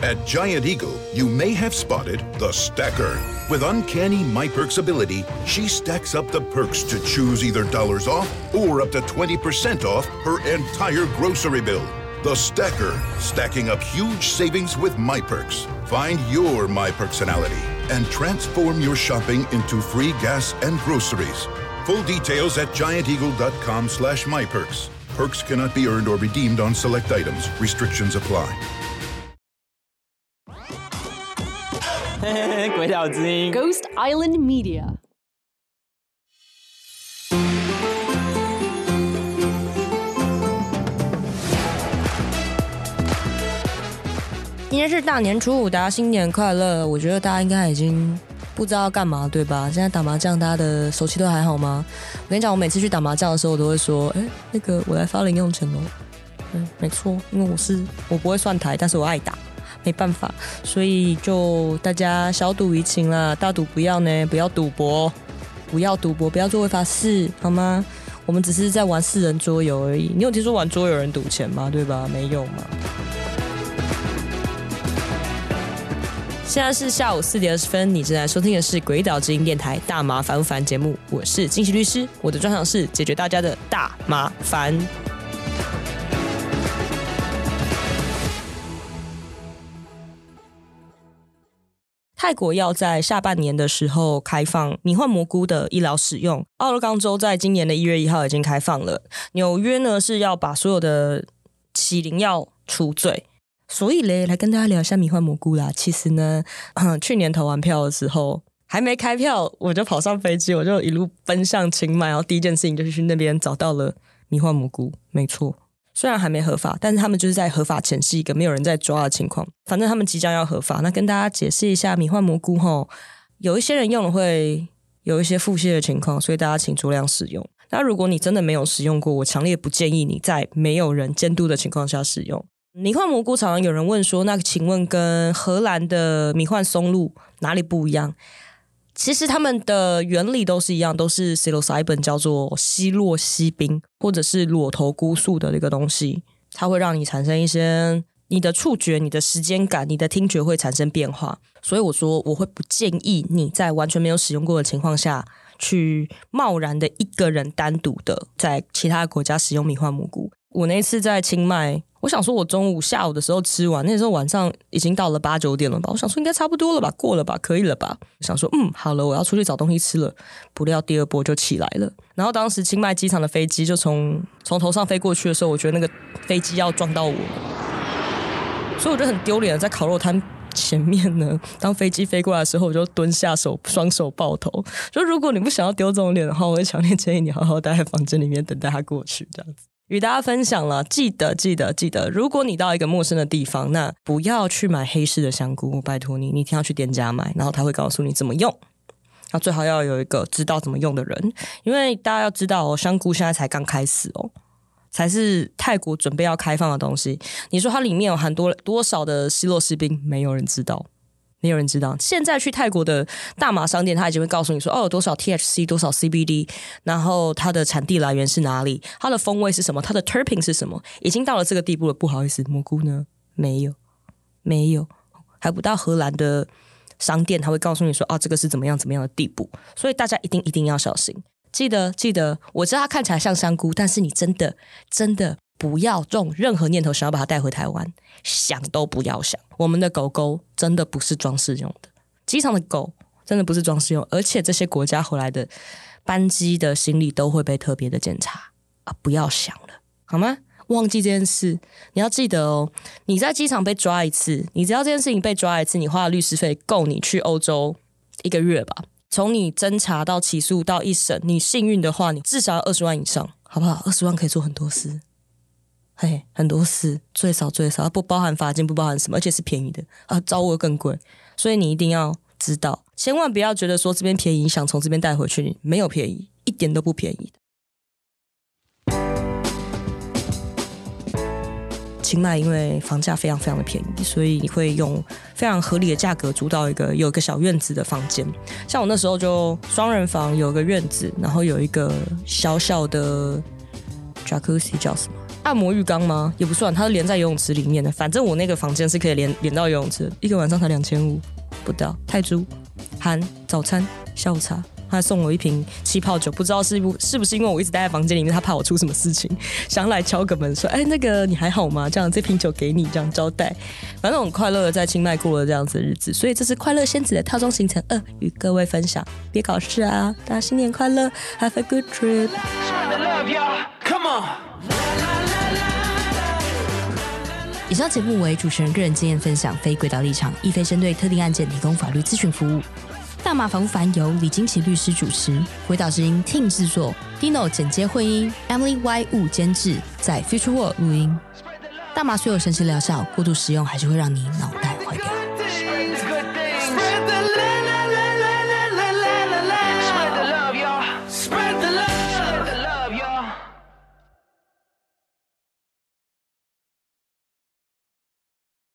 At Giant Eagle, you may have spotted the stacker. With uncanny MyPerks ability, she stacks up the perks to choose either dollars off or up to 20% off her entire grocery bill. The Stacker, stacking up huge savings with MyPerks. Find your MyPerksonality and transform your shopping into free gas and groceries. Full details at gianteagle.com/myperks. Perks cannot be earned or redeemed on select items. Restrictions apply. 鬼岛之音 Ghost Island Media。 今天是大年初五，大家新年快乐！我觉得大家应该已经不知道干嘛，对吧？现在打麻将，大家的手气都还好吗？我跟你讲，我每次去打麻将的时候，我都会说：“那个我来发零用钱哦。”没错，因为我不会算台，但是我爱打，没办法，所以就大家小赌怡情啦，大赌不要呢，不要赌博，不要赌博，不要做违法事，好吗？我们只是在玩4人桌游而已。你有听说玩桌游有人赌钱吗？对吧？没有嘛。现在是下午4点20分，你正在收听的是鬼岛之音电台大麻烦不烦节目，我是金喜律师，我的专长是解决大家的大麻烦。泰国要在下半年的时候开放迷幻蘑菇的医疗使用，奥勒冈州在今年的1月1号已经开放了，纽约呢是要把所有的起灵药除罪。所以嘞，来跟大家聊一下迷幻蘑菇啦。其实呢，去年投完票的时候，还没开票，我就跑上飞机，我就一路奔向清迈，然后第一件事情就是去那边找到了迷幻蘑菇。没错，虽然还没合法，但是他们就是在合法前是一个没有人在抓的情况。反正他们即将要合法，那跟大家解释一下迷幻蘑菇齁，有一些人用了会有一些腹泻的情况，所以大家请酌量使用。那如果你真的没有使用过，我强烈不建议你在没有人监督的情况下使用。迷幻蘑菇常常有人问说，那请问跟荷兰的迷幻松露哪里不一样？其实他们的原理都是一样，都是 psilocybin 叫做西洛西宾或者是裸头菇素的这个东西，它会让你产生一些你的触觉、你的时间感、你的听觉会产生变化。所以我说我会不建议你在完全没有使用过的情况下去贸然的一个人单独的在其他国家使用迷幻蘑菇。我那一次在清迈，我想说我中午下午的时候吃完，那时候晚上已经到了8、9点了吧，我想说应该差不多了吧，过了吧，可以了吧，我想说好了，我要出去找东西吃了。不料第2波就起来了，然后当时清迈机场的飞机就从头上飞过去的时候，我觉得那个飞机要撞到我，所以我就很丢脸，在烤肉摊前面呢，当飞机飞过来的时候，我就蹲下双手抱头，就如果你不想要丢这种脸的话，我会强烈建议你好好待在房间里面等待他过去，这样子与大家分享了。记得如果你到一个陌生的地方，那不要去买黑市的香菇，我拜托你一定要去店家买，然后他会告诉你怎么用，那最好要有一个知道怎么用的人，因为大家要知道香菇现在才刚开始才是泰国准备要开放的东西。你说它里面有含多少的西洛西宾，没有人知道。现在去泰国的大麻商店，他已经会告诉你说有多少 THC 多少 CBD， 然后它的产地来源是哪里，它的风味是什么，它的 terpene 是什么，已经到了这个地步了。不好意思，蘑菇呢没有，还不到荷兰的商店他会告诉你说这个是怎么样的地步。所以大家一定要小心。记得，我知道它看起来像香菇，但是你真的不要用任何念头想要把它带回台湾，想都不要想。我们的狗狗真的不是装饰用的，机场的狗真的不是装饰用，而且这些国家回来的班机的行李都会被特别的检查不要想了，好吗？忘记这件事，你要记得你在机场被抓一次，你只要这件事情被抓一次，你花的律师费够你去欧洲1个月吧。从你侦查到起诉到一审，你幸运的话，你至少要20万以上，好不好？20万可以做很多事，很多事，最少不包含罚金，不包含什么，而且是便宜的招我更贵，所以你一定要知道，千万不要觉得说这边便宜，想从这边带回去，没有便宜，一点都不便宜的。清迈因为房价非常非常的便宜，所以你会用非常合理的价格租到有一个小院子的房间。像我那时候就双人房，有个院子，然后有一个小小的 jacuzzi 叫什么按摩浴缸吗？也不算，它是连在游泳池里面的。反正我那个房间是可以连到游泳池的，一个晚上才2500不到，泰铢，含早餐、下午茶。他送我一瓶气泡酒，不知道是不是因为我一直待在房间里面，他怕我出什么事情，想来敲个门说：“哎，那个你还好吗？这样这瓶酒给你，这样招待。”反正我很快乐的在清迈过了这样子的日子，所以这是快乐仙子的套装行程2，与各位分享。别搞事啊！大家新年快乐 ，Have a good trip。 以上节目为主持人个人经验分享，非轨道立场，亦非针对特定案件提供法律咨询服务。大马防烦由李金奇律师主持，回导之音 Team 制作 ，Dino 剪接混音 ，Emily Y 误监制，在 Future World 录音。大麻虽有神奇疗效，过度使用还是会让你脑袋